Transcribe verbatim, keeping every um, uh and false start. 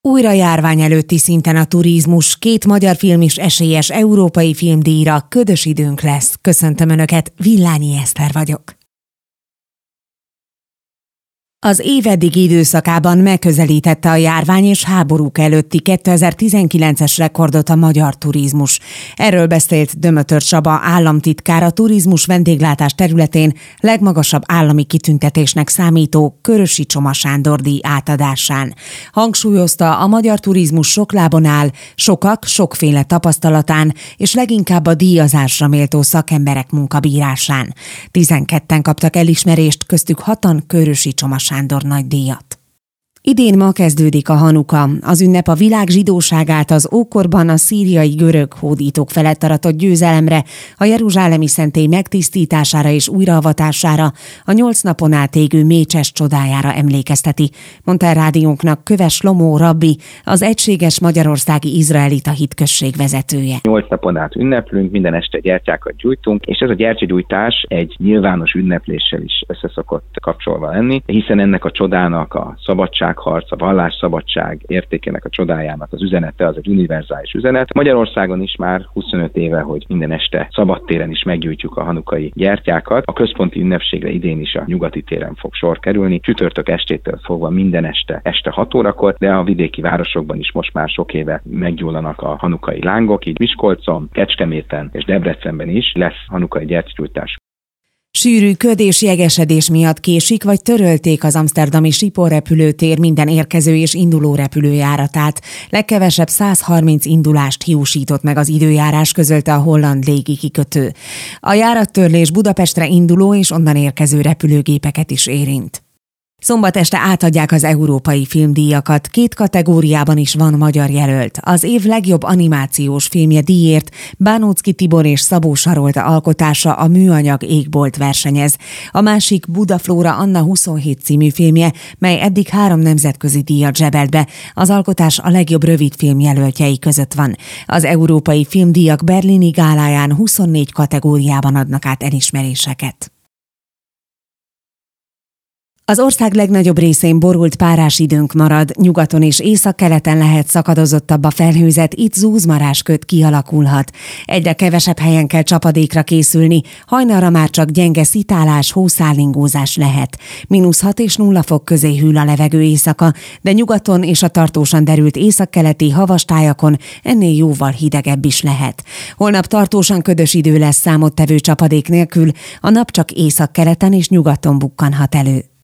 Újra járvány előtti szinten a turizmus, két magyar film is esélyes európai filmdíjra, ködös időnk lesz. Köszöntöm Önöket, Villányi Eszter vagyok. Az év eddigi időszakában megközelítette a járvány és háborúk előtti kétezer-tizenkilences rekordot a magyar turizmus. Erről beszélt Dömötör Csaba államtitkár a turizmus vendéglátás területén legmagasabb állami kitüntetésnek számító Körösi Csoma Sándor díj átadásán. Hangsúlyozta, a magyar turizmus sok lábon áll, sokak sokféle tapasztalatán, és leginkább a díjazásra méltó szakemberek munkabírásán. Tizenketten kaptak elismerést, köztük hatan Körösi Csoma Sándor nagydíjat. Idén ma kezdődik a Hanuka. Az ünnep a világ zsidóságát az ókorban a szíriai görög hódítók felett aratott győzelemre, a jeruzsálemi szentély megtisztítására és újraavatására, a nyolc napon át égő mécses csodájára emlékezteti, mondta a rádiónknak Köves Lomó rabbi, az Egységes Magyarországi Izraelita Hitközség vezetője. Nyolc napon át ünneplünk, minden este gyertyákat gyújtunk, és ez a gyertyagyújtás egy nyilvános ünnepléssel is összeszokott kapcsolva lenni, hiszen ennek a csodának a szabadság harc, a vallásszabadság értékének a csodájának az üzenete, az egy univerzális üzenet. Magyarországon is már huszonöt éve, hogy minden este szabadtéren is meggyújtjuk a hanukai gyertyákat. A központi ünnepségre idén is a Nyugati téren fog sor kerülni. Csütörtök estétől fogva minden este, este hat órakor, de a vidéki városokban is most már sok éve meggyullanak a hanukai lángok, így Miskolcon, Kecskeméten és Debrecenben is lesz hanukai gyertyagyújtás. Sűrű köd és jegesedés miatt késik vagy törölték az amszterdami Schiphol repülőtér minden érkező és induló repülőjáratát. Legkevesebb száz harminc indulást hiúsított meg az időjárás, közölte a holland légikikötő. A járattörlés Budapestre induló és onnan érkező repülőgépeket is érint. Szombat este átadják az európai filmdíjakat, két kategóriában is van magyar jelölt. Az év legjobb animációs filmje díjért Bánóczky Tibor és Szabó Sarolta alkotása, a Műanyag égbolt versenyez. A másik Budaflóra Anna huszonhét című filmje, mely eddig három nemzetközi díjat zsebelt be. Az alkotás a legjobb rövidfilm jelöltjei között van. Az európai filmdíjak berlini gáláján huszonnégy kategóriában adnak át elismeréseket. Az ország legnagyobb részén borult párás időnk marad, nyugaton és északkeleten lehet szakadozottabb a felhőzet, itt zúzmarásköd kialakulhat. Egyre kevesebb helyen kell csapadékra készülni, hajnalra már csak gyenge szitálás, hószálingózás lehet. Mínusz hat és nulla fok közé hűl a levegő éjszaka, de nyugaton és a tartósan derült északkeleti havas tájakon ennél jóval hidegebb is lehet. Holnap tartósan ködös idő lesz számottevő csapadék nélkül, a nap csak északkeleten és nyugaton bukkanhat elő.